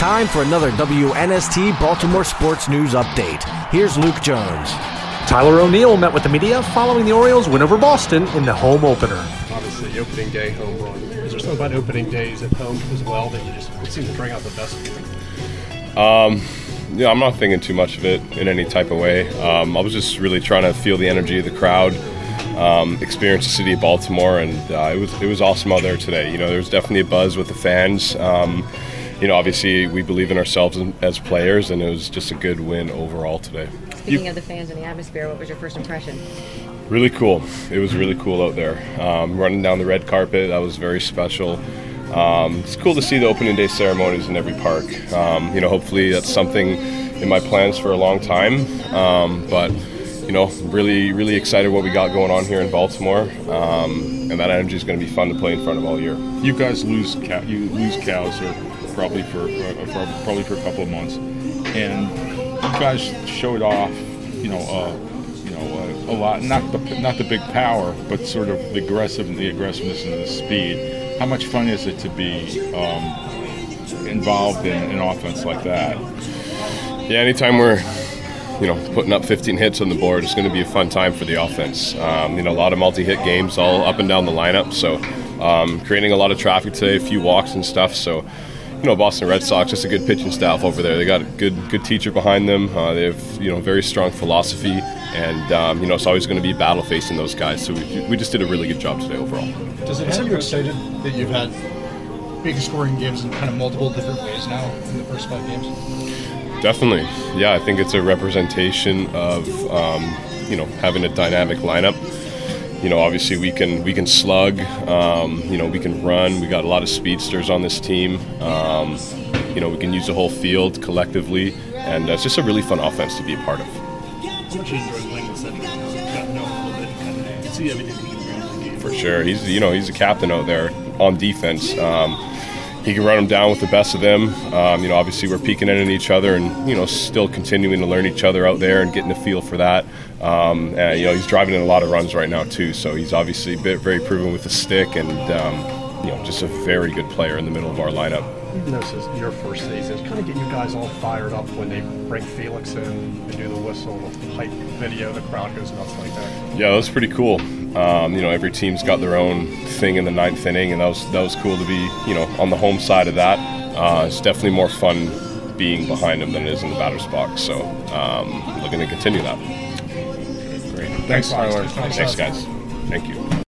time for another WNST Baltimore Sports News Update. Here's Luke Jones. Tyler O'Neill met with the media following the Orioles' win over Boston in the home opener. Obviously, the opening day home run. Is there something about opening days at home as well that you just seem to bring out the best of you? Yeah, I'm not thinking too much of it in any type of way. I was just really trying to feel the energy of the crowd, experience the city of Baltimore, and it was awesome out there today. You know, there was definitely a buzz with the fans. You know, obviously we believe in ourselves as players, and it was just a good win overall today. Speaking of the fans and the atmosphere, what was your first impression? Really cool. It was really cool out there. Running down the red carpet, that was very special. It's cool to see the opening day ceremonies in every park. You know, hopefully that's something in my plans for a long time. But you know, really excited what we got going on here in Baltimore, and that energy is going to be fun to play in front of all year. You guys lose cows probably for a couple of months, and you guys showed off, a lot. Not the big power, but sort of the aggressiveness and the speed. How much fun is it to be involved in an offense like that? Yeah, anytime we're putting up 15 hits on the board, it's going to be a fun time for the offense. A lot of multi-hit games all up and down the lineup, so creating a lot of traffic today, a few walks and stuff. So, Boston Red Sox, just a good pitching staff over there. They got a good teacher behind them. They have very strong philosophy, and it's always going to be a battle facing those guys. So we just did a really good job today overall. Does it have you excited that you've had big scoring games in kind of multiple different ways now in the first 5 games? Definitely. Yeah, I think it's a representation of, having a dynamic lineup. Obviously we can slug, we can run. We got a lot of speedsters on this team. We can use the whole field collectively, and it's just a really fun offense to be a part of. How much you enjoy playing with Cedric? Got to know him a little bit and kind of see everything he can bring to the game. For sure. He's a captain out there on defense. He can run them down with the best of them. Obviously we're peeking in at each other and, still continuing to learn each other out there and getting a feel for that. He's driving in a lot of runs right now too, so he's obviously very proven with the stick and, just a very good player in the middle of our lineup. Even though this is your first season, it's kind of get you guys all fired up when they bring Felix in and do the whistle, the hype video, the crowd goes nuts like that. Yeah, that was pretty cool. Every team's got their own thing in the 9th inning, and that was cool to be, on the home side of that. It's definitely more fun being behind them than it is in the batter's box. So looking to continue that. Great. Thanks, Tyler. Thanks, guys. Thank you.